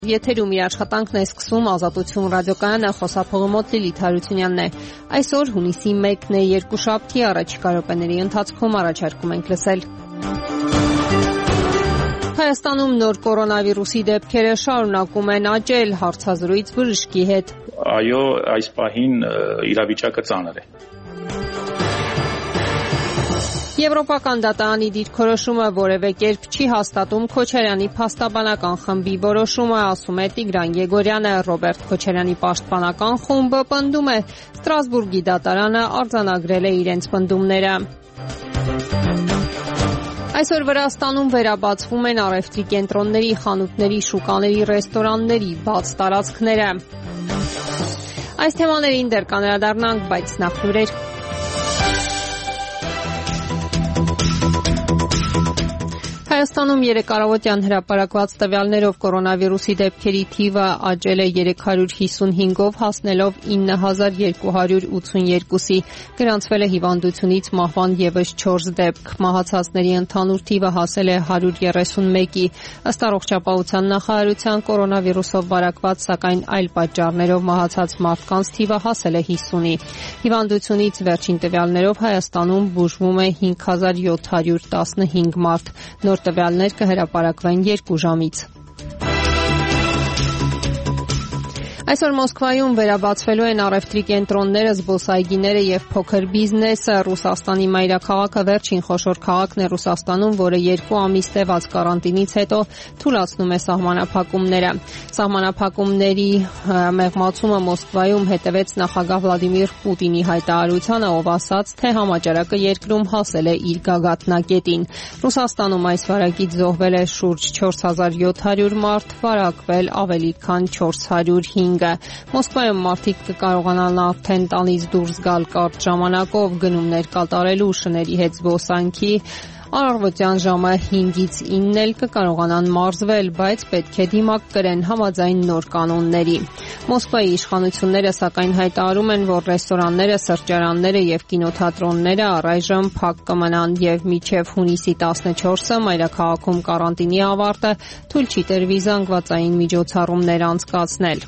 Եթերում իր աշխատանքն է սկսում Ազատություն ռադիոկայանը, խոսափողումոտ Լիլիթ Հարությունյանն է։ Այսօր հունիսի 1-ն է, երկուշաբթի, առաջիկա րոպեների ընթացքում առաջարկում ենք լսել։ Հայաստանում նոր կորոնավիրուսի դեպքերը շարունակում են աճել, հարցազրույց բժշկի հետ։ Այո, այս պահին իրավիճակը ծանր է։ Եվրոպական դատարանի դիրքորոշումը որևէ կերպ չի հաստատում Քոչարյանի փաստաբանական խմբի որոշումը, ասում է Տիգրան Եգորյանը։ Ռոբերտ Քոչարյանի պաշտպանական խումբը պնդում է, Ստրասբուրգի դատարանը արձանագրել է իրենց պնդումները։ Այսօր Վրաստանում վերաբացվում են առևտրի կենտրոնների, խանութների, շուկաների, ռեստորանների բաց տարածքները։ Այս թեմաներին դեռ կանրադառնանք, բայց նախ լուրեր։ Հայաստանում երեկարավոտյան հրապարակված տվյալներով կորոնավիրուսի դեպքերի թիվը աճել է 355-ով, հասնելով 9282-ի։ Գրանցվել է հիվանդությունից մահվան ևս 4 դեպք։ Մահացածների ընդհանուր թիվը հասել է 131-ի։ Ըստ Առողջապահության նախարարության, կորոնավիրուսով վարակված, սակայն այլ պատճառներով մահացած մարդկանց թիվը հասել է 50-ի։ Հիվանդությունից վերջին տվյալներով Հայաստանում բուժվում է 5715 մարդ։ Նոր տվյալներ կհրապարակվեն 2 ժամից։ Այսօր Մոսկվայում վերաբացվելու են առևտրի կենտրոնները, զբոսայգիները եւ փոքր բիզնեսը։ Ռուսաստանի մայրաքաղաքը վերջին խոշոր քաղաքն է Ռուսաստանում, որը 2 ամիս տևած կարանտինից հետո թուլացնում է սահմանափակումները։ Սահմանափակումների մեղմացումը Մոսկվայում հետևեց նախագահ Վլադիմիր Պուտինի հայտարարությանը, ով ասաց, թե համաճարակը երկրում հասել է իր գագաթնակետին։ Ռուսաստանում այս վարակից զոհվել է շուրջ 4700 մարդ, վարակվել ավելի քան 405։ Մոսկվայում մարդիկ կկարողանան արդեն տանից դուրս գալ կարճ ժամանակով, գնումներ կատարելու, շների հետ զբոսանքի, առավոտյան ժամը 5-ից 9 էլ կկարողանան մարզվել, բայց պետք է դիմակ կրեն համաձայն նոր կանոնների։ Մոսկվայի իշխանությունները սակայն հայտարարում են, որ ռեստորանները, սրճարանները եւ կինոթատրոնները առայժմ փակ կմնան եւ մինչեւ հունիսի 14-ը մայրաքաղաքում կարանտինի ավարտը թույլ չի տրվի զանգվածային միջոցառումներ անցկացնել։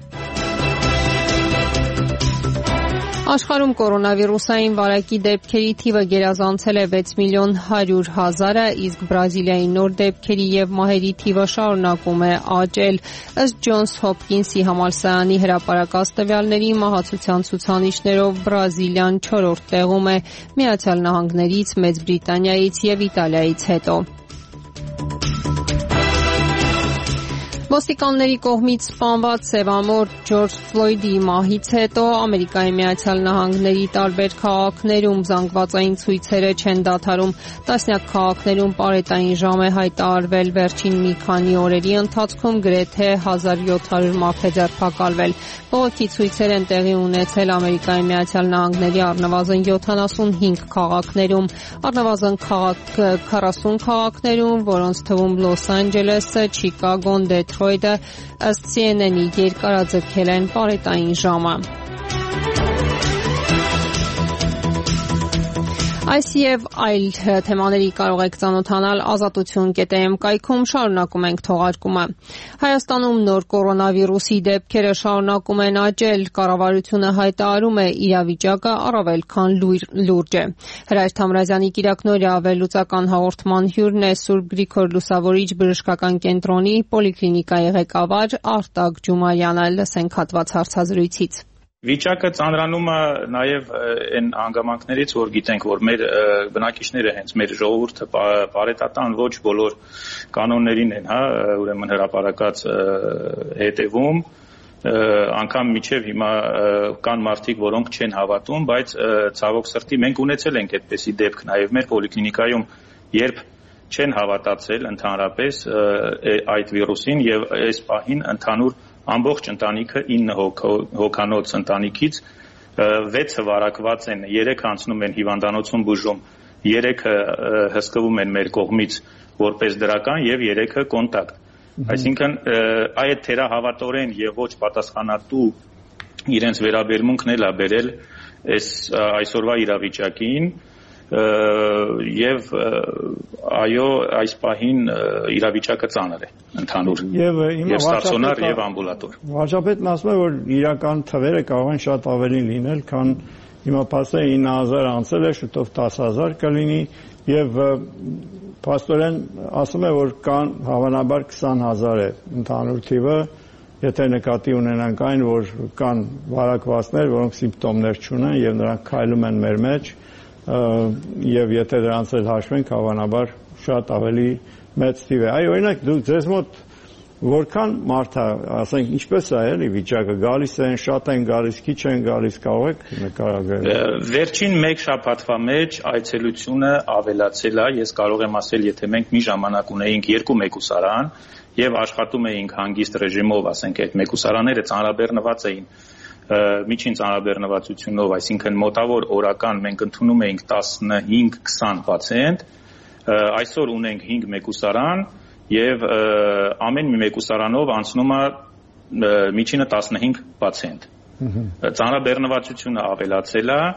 Աշխարհում կորոնավիրուսային վարակի դեպքերի թիվը գերազանցել է 6.100.000-ը, իսկ Բրազիլիայի նոր դեպքերի եւ մահերի թիվը շարունակում է աճել։ Ըստ Ջոնս Հոփքինսի համալսարանի հրապարակած տվյալների, մահացության ցուցանիշներով Բրազիլիան 4-րդ տեղում է, Միացյալ Նահանգներից, Մեծ Բրիտանիայից եւ Իտալիայից հետո։ Ոստիկանների կողմից սպանված սևամորթ Ջորջ Ֆլոյդի մահից հետո Ամերիկայի Միացյալ Նահանգների տարբեր քաղաքներում զանգվածային ցույցերը չեն դադարում։ Տասնյակ քաղաքներում պարետային ժամ է հայտարարվել, վերջին մի քանի օրերի ընթացքում գրեթե 1700 մարդ է ձերբակալվել։ Բողոքի ցույցեր են տեղի ունեցել Ամերիկայի Միացյալ Նահանգների առնվազն 75 քաղաքներում, առնվազն 40 քաղաքներում, որոնց թվում Լոս Անջելեսը, Չիկագոն, Դեթրոյթը, ըստ CNN-ի երկարաձգել են պարետային ժամը։ Այս եւ այլ թեմաների կարող եք ծանոթանալ Ազատություն.am կայքում, շարունակում ենք թողարկումը։ Հայաստանում նոր կորոնավիրուսի դեպքերը շարունակում են աճել, կառավարությունը հայտարարում է իրավիճակը առավել քան լուրջ է։ Հրայր Թամրազյանի Կիրակնօրյա ավելուծական հաղորդման հյուրն է Սուրբ Գրիգոր Լուսավորիչ բժշկական կենտրոնի պոլիկլինիկայի ղեկավար Արտակ Ջումարյանը։ Լսենք հատված հարցազրույցից։ Վիճակը ծանրանում է նաև այն հանգամանքներից, որ գիտենք, որ մեր բնակիչները հենց մեր ժողովուրդը պարետատան ոչ բոլոր կանոններին են, ուրեմն հրապարակած հետևում, անգամ մինչև հիմա կան մարդիկ, որոնք չեն հավատում, բայց ցավոք սրտի մենք ունեցել ենք այդպիսի դեպք նաև մեր պոլիկլինիկայում, երբ չեն հավատացել ընդհանրապես այդ վիրուսին եւ այս պահին ընդհանուր ամբողջ ընտանիքը 9 հոգանոց ընտանիքից 6-ը վարակված են, 3 անցնում են հիվանդանոցում բուժում, 3-ը հսկվում են մեր կողմից որպես դրական եւ 3-ը կոնտակտ։ Այսինքն այդ թերահավատորեն եւ ոչ պատասխանատու իրենց վերաբերմունքն էլ է բերել այսօրվա իրավիճակին, եւ այո այս պահին իրավիճակը ծանր է ընդհանուր եւ ստացիոնար եւ ամբուլատոր։ Վարչապետն ասում է, որ իրական թվերը կարող են շատ ավելի լինել, քան հիմա փաստը 9000 անցել է, շուտով 10000 կլինի եւ փաստորեն ասում է, որ կան հավանաբար 20000 է ընդհանուր թիվը, եթե նկատի ունենանք այն, որ կան վարակվածներ, որոնք սիմպտոմներ չունեն եւ նրանք քայլում են մեր մեջ եւ եթե դրանց էլ հաշվենք, հավանաբար շատ ավելի մեծ թիվ է։ Այ օրինակ դուք ձեզ մոտ որքան մարդ է, ասենք, ինչպես է էլի վիճակը, գալիս են, շատ են գալիս, քիչ են գալիս, կարող եք նկարագրել։ Վերջին 1 շաբաթվա մեջ այցելությունը ավելացել է, ես կարող եմ ասել, եթե մենք մի ժամանակ ունեինք 2 մեկուսարան եւ աշխատում էինք հանգիստ ռեժիմով, ասենք, այդ մեկուսարանները ծանրաբեռնված էին միջին ծանրաբեռնվածությունով, այսինքն մոտավոր օրական մենք ընդունում էինք 15-20 պացիենտ, այսօր ունենք 5 մեկուսարան եւ ամեն մի մեկուսարանով անցնում է միջինը 15 պացիենտ։ Ծանրաբեռնվածությունը ավելացել է։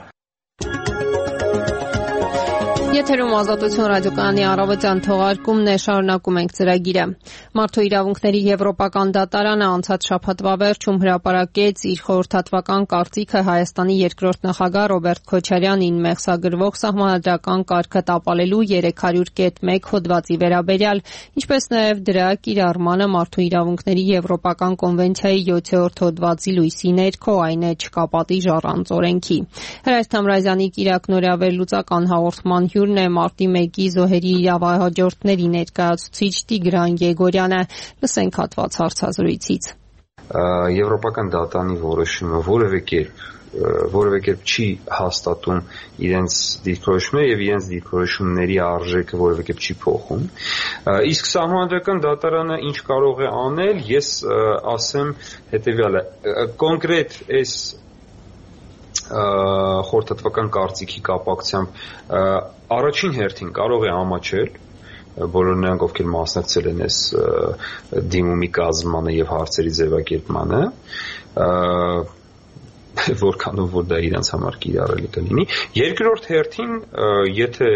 Եթերում Ազատություն ռադիոկայանի առավոտյան թողարկումն է, շարունակում ենք ծրագիրը։ Մարդու իրավունքների եվրոպական դատարանը անցած շաբաթվա վերջում հրապարակեց իր խորհրդատվական կարծիքը Հայաստանի երկրորդ նախագահ Ռոբերտ Քոչարյանին մեղսագրվող սահմանադրական կարգը տապալելու 300.1 հոդվածի վերաբերյալ, ինչպես նաև դրա կիրառմանը մարդու իրավունքների եվրոպական կոնվենցիայի 7-րդ հոդվածի լույսի ներքո, այն է չկա պատիժ առանց օրենքի։ Հրայր Թամրազյանի կիրակնօրյա վերլուծական հաղորդման է մարտի 1-ի զոհերի իրավահաջորդների ներկայացուցիչ Տիգրան Եգորյանը։ Լսենք հատված հարցազրույցից։ Եվրոպական դատարանի որոշումը որևէ կերպ չի հաստատում իրենց դիրքորոշումները եւ իրենց դիրքորոշումների արժեքը որևէ կերպ չի փոխում։ Իսկ սահմանադրական դատարանը ինչ կարող է անել, ես ասեմ հետեւյալը. կոնկրետ այս խորհրդատվական կարծիքի կապակցությամբ առաջին հերթին կարող է ամաչել բոլոր նրանք, ովքեր մասնակցել են այս դիմումի կազմմանը եւ հարցերի ձևակերպմանը, որքանով որ դա իրենց համար կիրառելի կլինի։ Երկրորդ հերթին, եթե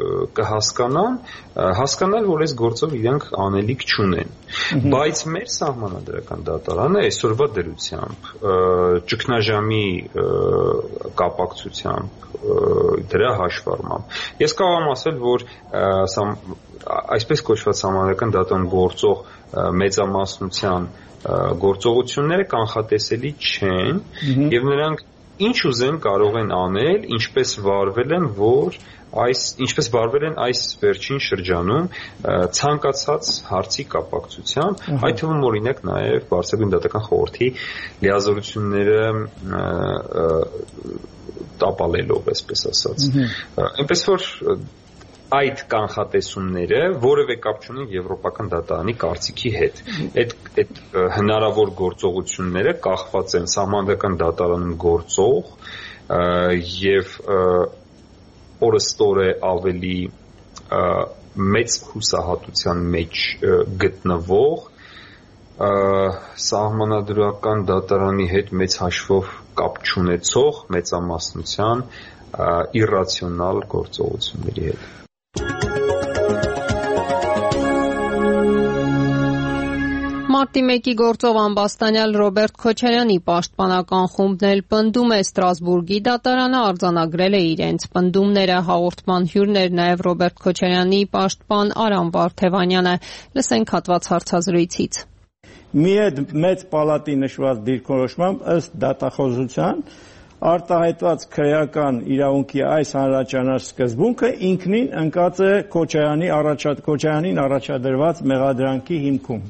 հասկանալ, որ այս գործով իրենք անելիք չունեն։ Բայց մեր սահմանադրական դատարանը այսօրվա դրությամբ, ճգնաժամի կապակցությամբ, դրա հաշվառմամբ, ես կարող եմ ասել, որ այսպես կոչված սահմանադրական դատարան գործող մեծամասնության գործողությունները կանխատեսելի չեն եւ նրանք ինչ ուզեն կարող են անել, ինչպես վարվել են այս վերջին շրջանում ցանկացած հարցի կապակցությամբ, այդ թվում օրինակ նաեւ Բարձրագույն դատական խորհրդի լիազորությունները տապալելով, այսպես ասած։ Այնպես որ այդ կանխատեսումները որևէ կապ չունեն եվրոպական դատարանի կարծիքի հետ։ Այդ հնարավոր գործողությունները կախված են սահմանադրական դատարանում գործող եւ օրստորե ավելի մեծ հուսահատության մեջ գտնվող սահմանադրական դատարանի հետ մեծ հաշվով կապ չունեցող մեծամասնության իռացիոնալ գործողությունների հետ։ Մարտի 1-ի գործով ամբաստանյալ Ռոբերտ Քոչարյանի պաշտպանական խումբն էլ պնդում է Ստրասբուրգի դատարանը արձանագրել է իրենց պնդումները։ Հաղորդման հյուրն էր նաև Ռոբերտ Քոչարյանի պաշտպան Արամ Վարդևանյանը։ Լսենք հատված հարցազրույցից։ Մի մեծ պալատի նշված դիրքորոշմամբ ըստ դատախազության արտահայտված քրեական իրավունքի այս հանրաճանաչ սկզբունքը ինքնին ընկած է Քոչարյանին առաջադրված մեղադրանքի հիմքում։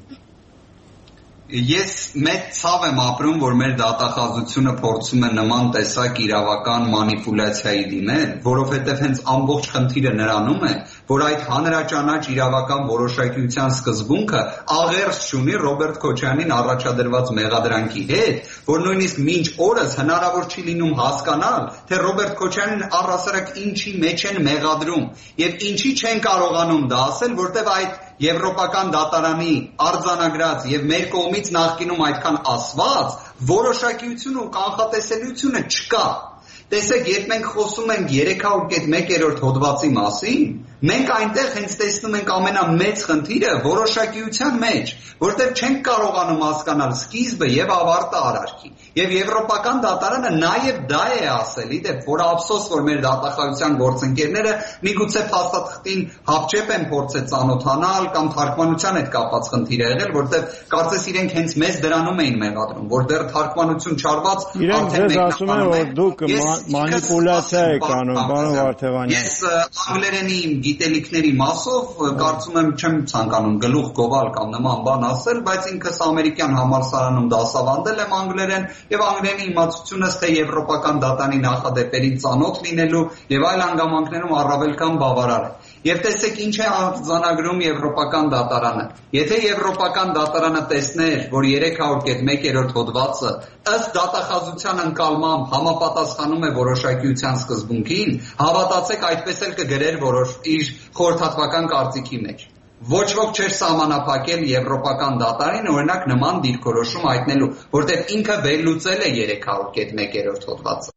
Ես մեծ ցավ եմ ապրում, որ մեր դատախազությունը փորձում է նման տեսակ իրավական մանիպուլյացիայի դիմել, որովհետև հենց ամբողջ խնդիրը նրանում է, որ այդ հանրաճանաչ իրավական որոշակիության սկզբունքը աղերս չունի Ռոբերտ Քոչարյանին առաջադրված մեղադրանքի հետ, որ նույնիսկ մինչ օրս հնարավոր չի լինում հասկանալ, թե Ռոբերտ Քոչարյանին առհասարակ ինչի մեջ են մեղադրում եւ ինչի չեն կարողանում դա ասել, որտեղ այդ Եվրոպական դատարանի արձանագրած եւ մեր կողմից նախկինում այդքան ասված որոշակիություն ու կանխատեսելիությունը չկա։ Տեսեք, երբ մենք խոսում ենք 300.1 հոդվածի մասին, մենք այնտեղ հենց տեսնում ենք ամենամեծ խնդիրը որոշակիության մեջ, որտեղ չենք կարողանում հասկանալ սկիզբը եւ ավարտը արարքի։ Եվ Եվրոպական դատարանը նաեւ դա է ասել, իդեպ, որ ափսոս, որ մեր դատախազության գործընկերները միգուցե փաստաթղթին հապճեպ են փորձել ծանոթանալ կամ թարգմանության հետ կապված խնդիր է եղել, որտեղ կարծես իրենք հենց մեզ դրանում էին մեղադրում, որ դեռ թարգմանություն չարված արդեն ասում են, որ դուք մանիպուլյացիա եք անում, պարոն Վարդևանյան։ Ես անգլերենի գիտելիքների մասով կարծում եմ չեմ ցանկանում գլուխ գովալ կամ նման բան ասել, բայց ինքս ամերիկյան համալսարանում դասավանդել եմ անգլերեն եւ անգլերենի իմացությունս թե եվրոպական դատանի նախադեպերին ծանոթ լինելու եւ այլ հանգամանքներում առավել քան բավարար է։ Եվ տեսեք ինչ է արձանագրում Եվրոպական դատարանը։ Եթե Եվրոպական դատարանը տեսներ, որ 300.1 հոդվածը ըստ դատախազության ընկալմամբ համապատասխանում է որոշակիության սկզբունքին, հավատացեք, այդպես էլ կգրեր իր խորհրդատվական կարծիքի մեջ։ Ոչ ոք չէր սահմանափակել Եվրոպական դատարանին օրինակ նման դիրքորոշում հայտնելու, որտեղ ինքը վերլուծել է 300.1 հոդվածը։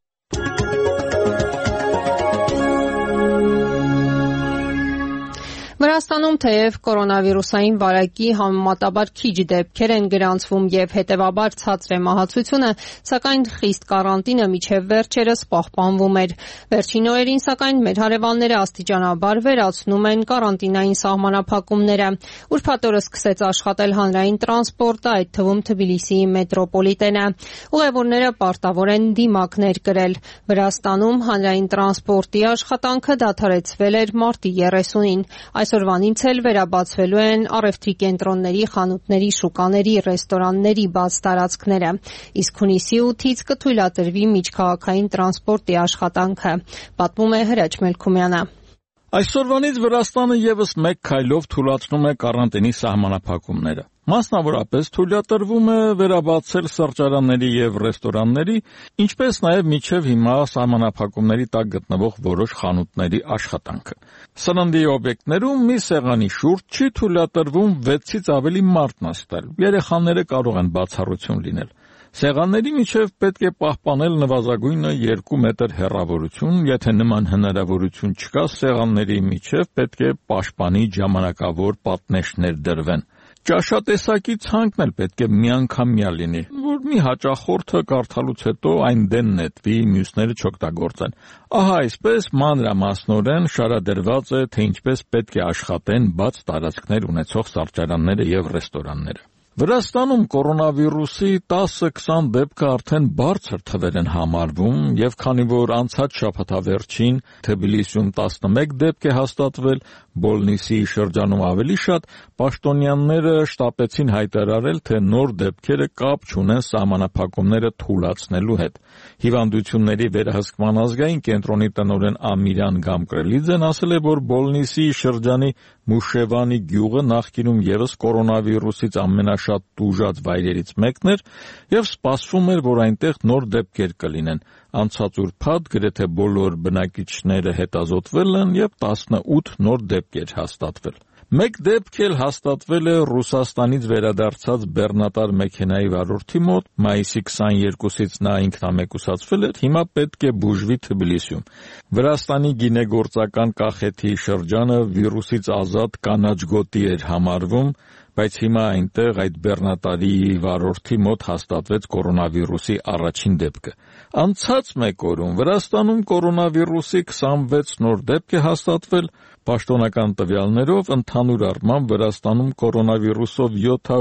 Վրաստանում թեև կորոնավիրուսային վարակի համեմատաբար քիչ դեպքեր են գրանցվում եւ հետեւաբար ցածր է մահացությունը, սակայն խիստ կարանտինը մինչեւ վերջերս պահպանվում էր։ Վերջին օրերին, սակայն, մեր հարևանները աստիճանաբար վերացնում են կարանտինային սահմանափակումները։ Ուրբաթ օրը սկսեց աշխատել հանրային տրանսպորտը, այդ թվում Թբիլիսիի մետրոպոլիտենը։ Ուղևորները պարտավոր են դիմակներ կրել։ Վրաստանում հանրային տրանսպորտի աշխատանքը դադարեցվել էր մարտի 30-ին։ Այսօրվանից էլ վերաբացվելու են առևտրի կենտրոնների, խանութների, շուկաների, ռեստորանների բաց տարածքները։ Իսկ հունիսի 8-ից կթույլատրվի միջքաղաքային տրանսպորտի աշխատանքը, պատմում է Հրաչ Մելքումյանը։ Այսօրվանից Վրաստանը եւս մեկ քայլով թույլատրում է կարանտինի սահմանափակումները։ Մասնավորապես թույլատրվում է վերաբացել սրճարանների եւ ռեստորանների, ինչպես նաեւ մինչեւ հիմա սահմանափակումների տակ գտնվող որոշ խանութների աշխատանքը։ Սննդի օբյեկտներում մի սեղանի շուրջ չի թույլատրվում 6-ից ավելի մարդ նստել։ Երեխաները կարող են բացառություն լինել։ Սեղանների միջև պետք է պահպանել նվազագույնը 2 մետր հեռավորություն, եթե նման հնարավորություն չկա, սեղանների միջև պետք է պաշտպանի ժամանակավոր պատնեշներ դրվեն։ Ճաշատեսակի ցանկն էլ պետք է միանգամյա լինի, որ մի հաճախորդը կարդալուց հետո այն դեն նետվի, մյուսները չօգտագործեն։ Ահա այսպես մանրամասնորեն շարադրված է, թե ինչպես պետք է աշխատեն բաց տարածքներ ունեցող սրճարանները եւ ռեստորանները։ Վրաստանում կորոնավիրուսի 10-20 դեպքը արդեն բարձր թվեր են համարվում եւ քանի որ անցած շաբաթավերջին Թբիլիսիում 11 դեպք է հաստատվել, Բոլնիսի շրջանում ավելի շատ, պաշտոնյաները շտապեցին հայտարարել, թե նոր դեպքերը կապ չունեն սահմանափակումները թույլատնելու հետ։ Հիվանդությունների վերահսկման ազգային կենտրոնի տնօրեն Ամիրան Գամկրելիձեն ասել է, որ Բոլնիսի շրջանի Մուշևանի գյուղը նախկինում եւս կորոնավիրուսից ամենաշատ տուժած վայրերից մեկն էր եւ սպասվում էր, որ այնտեղ նոր դեպքեր կլինեն։ Անցած ուրբաթ գրեթե բոլոր բնակիչները հետազոտվել են եւ 18 նոր դեպքեր հաստատվել։ Մեկ դեպք էլ հաստատվել է Ռուսաստանից վերադարձած բեռնատար մեքենայի վարորդի մոտ, մայիսի 22-ից նա ինքնամեկուսացվել էր, հիմա պետք է բուժվի Թբիլիսիում։ Վրաստանի գինեգործական կախեթի շրջանը վիրուսից ազատ կանաչ գոտի էր համարվում, բայց հիմա այնտեղ այդ բեռնատարի վարորդի մոտ հաստատվեց կորոնավիրուսի առաջին դեպքը։ Անցած մեկ օրում Վրաստանում կորոնավիրուսի 26 նոր դեպք է հաստատվել, պաշտոնական տվյալներով ընդհանուր առմամբ Վրաստանում կորոնավիրուսով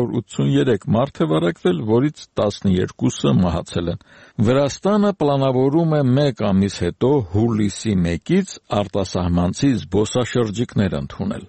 783 մարդ է վարակվել, որից 12-ը մահացել են։ Վրաստանը պլանավորում է մեկ ամիս հետո հուլիսի 1-ից արտասահմանցի զբոսաշրջիկներ ընդունել։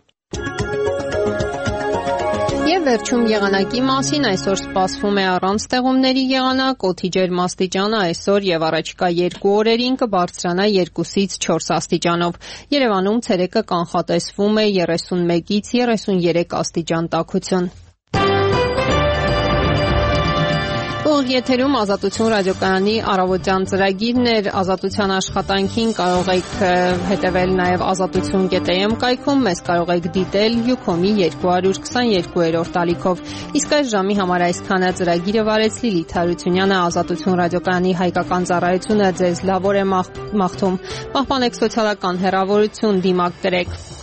Եվ վերջում եղանակի մասին այսօր սպասվում է առանց ստեղումների եղանակ, օդի ջերմաստիճանը այսօր եւ առաջիկա 2 օրերին կբարձրանա 2-ից 4 աստիճանով։ Երևանում ցերեկը կանխատեսվում է 31-ից 33 աստիճան տաքություն։ Զրույց եթերում Ազատություն ռադիոկայանի առավոտյան ծրագիրն էր։ Ազատության աշխատանքին կարող եք հետևել նաև azatutun.am կայքում, մեզ կարող եք դիտել Ucom-ի 222-րդ ալիքով։ Իսկ այս ժամի համար այսքանը ծրագիրը վարեց Լիլիթ Հարությունյանը, Ազատություն ռադիոկայանի հայկական ծառայությունը ձեզ լավ օր է մաղթում։ Պահպանեք սոցիալական հեռավորություն, դիմակ կրեք։